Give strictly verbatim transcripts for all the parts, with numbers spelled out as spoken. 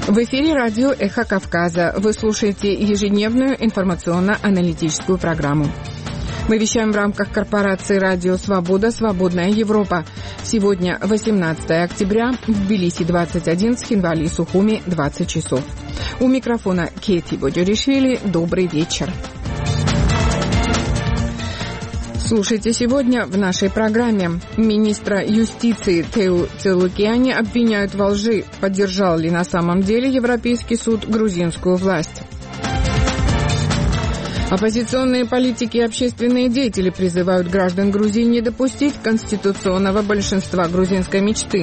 В эфире радио «Эхо Кавказа». Вы слушаете ежедневную информационно-аналитическую программу. Мы вещаем в рамках корпорации «Радио Свобода. Свободная Европа». Сегодня восемнадцатое октября, в Тбилиси двадцать один, Схинвали и Сухуми двадцать часов. У микрофона Кейти Бодюришвили. Добрый вечер. Слушайте сегодня в нашей программе. Министра юстиции Теу Целукиани обвиняют во лжи. Поддержал ли на самом деле Европейский суд грузинскую власть? Оппозиционные политики и общественные деятели призывают граждан Грузии не допустить конституционного большинства грузинской мечты.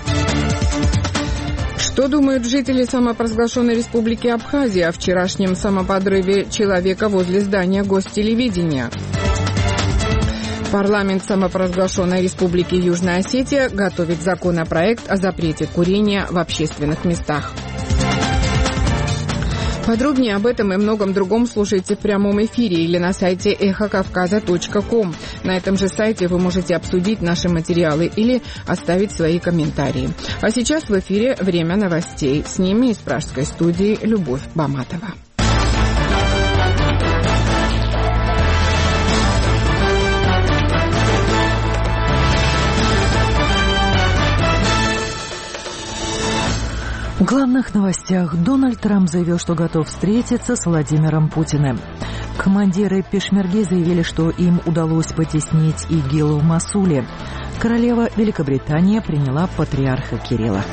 Что думают жители самопровозглашенной республики Абхазия о вчерашнем самоподрыве человека возле здания гостелевидения? Парламент самопровозглашенной республики Южная Осетия готовит законопроект о запрете курения в общественных местах. Подробнее об этом и многом другом слушайте в прямом эфире или на сайте эхо кавказа точка ком. На этом же сайте вы можете обсудить наши материалы или оставить свои комментарии. А сейчас в эфире время новостей. С ними из пражской студии Любовь Баматова. В главных новостях Дональд Трамп заявил, что готов встретиться с Владимиром Путиным. Командиры пешмерги заявили, что им удалось потеснить ИГИЛ в Мосуле. Королева Великобритании приняла патриарха Кирилла.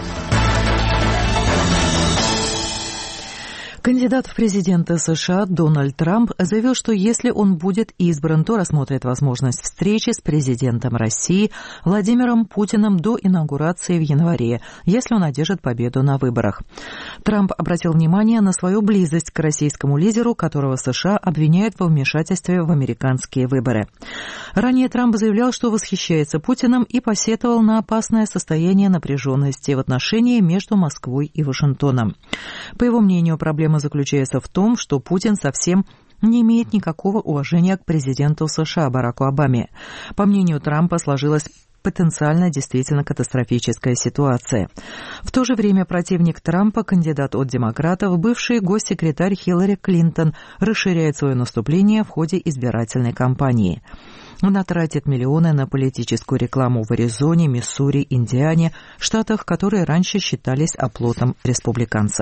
Кандидат в президенты США Дональд Трамп заявил, что если он будет избран, то рассмотрит возможность встречи с президентом России Владимиром Путиным до инаугурации в январе, если он одержит победу на выборах. Трамп обратил внимание на свою близость к российскому лидеру, которого США обвиняют во вмешательстве в американские выборы. Ранее Трамп заявлял, что восхищается Путиным и посетовал на опасное состояние напряженности в отношении между Москвой и Вашингтоном. По его мнению, проблема заключается в том, что Путин совсем не имеет никакого уважения к президенту США Бараку Обаме. По мнению Трампа, сложилась потенциально действительно катастрофическая ситуация. В то же время противник Трампа, кандидат от демократов, бывший госсекретарь Хиллари Клинтон, расширяет свое наступление в ходе избирательной кампании. Она тратит миллионы на политическую рекламу в Аризоне, Миссури, Индиане, штатах, которые раньше считались оплотом республиканцев.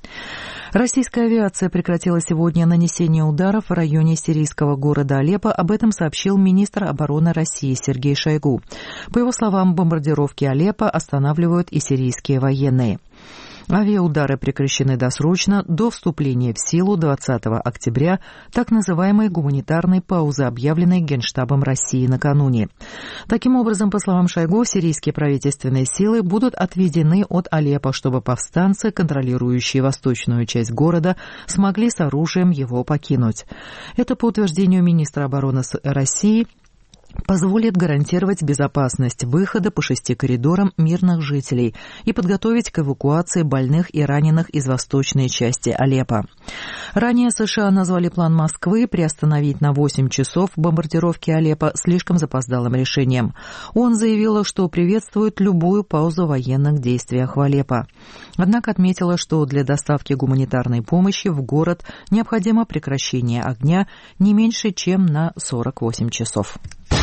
Российская авиация прекратила сегодня нанесение ударов в районе сирийского города Алеппо. Об этом сообщил министр обороны России Сергей Шойгу. По его словам, бомбардировки Алеппо останавливают и сирийские военные. Авиаудары прекращены досрочно до вступления в силу двадцатого октября так называемой гуманитарной паузы, объявленной Генштабом России накануне. Таким образом, по словам Шойгу, сирийские правительственные силы будут отведены от Алеппо, чтобы повстанцы, контролирующие восточную часть города, смогли с оружием его покинуть. Это, по утверждению министра обороны России, позволит гарантировать безопасность выхода по шести коридорам мирных жителей и подготовить к эвакуации больных и раненых из восточной части Алеппо. Ранее США назвали план Москвы приостановить на восемь часов бомбардировки Алеппо слишком запоздалым решением. Он заявил, что приветствует любую паузу в военных действиях в Алеппо. Однако отметила, что для доставки гуманитарной помощи в город необходимо прекращение огня не меньше, чем на сорок восемь часов.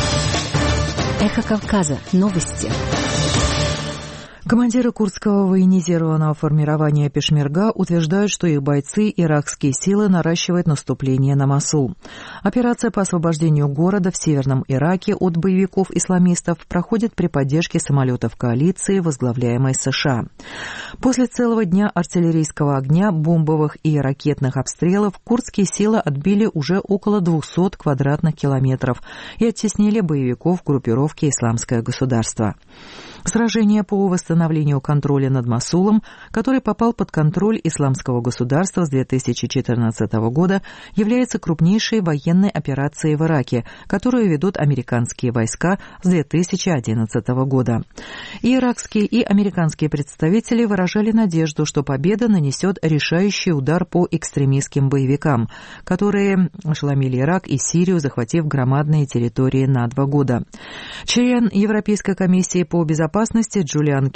Эхо Кавказа. Новости. Командиры курдского военизированного формирования пешмерга утверждают, что их бойцы, иракские силы, наращивают наступление на Мосул. Операция по освобождению города в северном Ираке от боевиков-исламистов проходит при поддержке самолетов коалиции, возглавляемой США. После целого дня артиллерийского огня, бомбовых и ракетных обстрелов курдские силы отбили уже около двухсот квадратных километров и оттеснили боевиков группировки «Исламское государство». Сражение по восстановлению контроля над Мосулом, который попал под контроль Исламского государства с две тысячи четырнадцатого года, является крупнейшей военной операцией в Ираке, которую ведут американские войска с две тысячи одиннадцатого года. И иракские, и американские представители выражали надежду, что победа нанесет решающий удар по экстремистским боевикам, которые ошеломили Ирак и Сирию, захватив громадные территории на два года. Член Европейской комиссии по безопасности Джулиан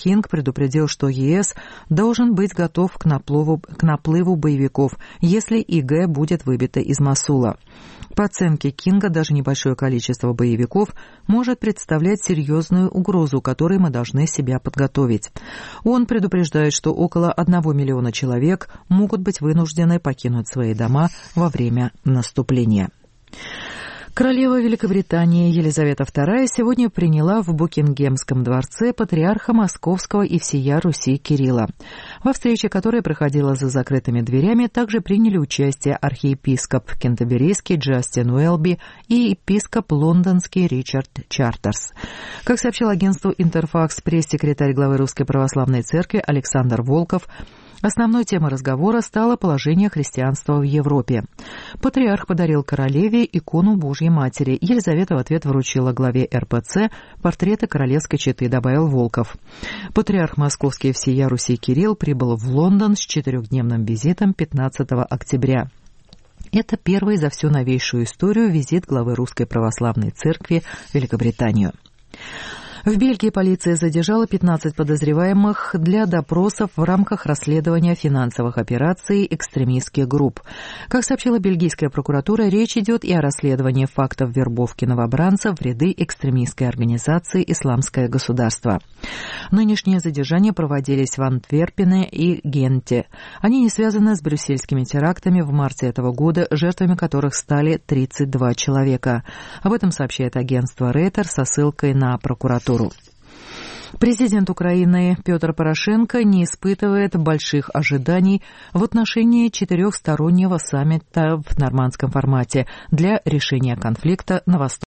Кинг предупредил, что ЕС должен быть готов к наплыву, к наплыву боевиков, если ИГ будет выбито из Мосула. По оценке Кинга, даже небольшое количество боевиков может представлять серьезную угрозу, которой мы должны себя подготовить. Он предупреждает, что около одного миллиона человек могут быть вынуждены покинуть свои дома во время наступления. Королева Великобритании Елизавета вторая сегодня приняла в Букингемском дворце патриарха Московского и всея Руси Кирилла. Во встрече, которая проходила за закрытыми дверями, также приняли участие архиепископ Кентерберийский Джастин Уэлби и епископ лондонский Ричард Чартерс. Как сообщил агентству «Интерфакс» пресс-секретарь главы Русской Православной Церкви Александр Волков, основной темой разговора стало положение христианства в Европе. Патриарх подарил королеве икону Божьей Матери. Елизавета в ответ вручила главе эр пэ цэ портреты королевской четы, добавил Волков. Патриарх Московский и всея Руси Кирилл прибыл в Лондон с четырехдневным визитом пятнадцатого октября. Это первый за всю новейшую историю визит главы Русской Православной Церкви в Великобританию. В Бельгии полиция задержала пятнадцать подозреваемых для допросов в рамках расследования финансовых операций экстремистских групп. Как сообщила бельгийская прокуратура, речь идет и о расследовании фактов вербовки новобранцев в ряды экстремистской организации «Исламское государство». Нынешние задержания проводились в Антверпене и Генте. Они не связаны с брюссельскими терактами в марте этого года, жертвами которых стали тридцать два человека. Об этом сообщает агентство Рейтер со ссылкой на прокуратуру. Президент Украины Петр Порошенко не испытывает больших ожиданий в отношении четырехстороннего саммита в нормандском формате для решения конфликта на Востоке.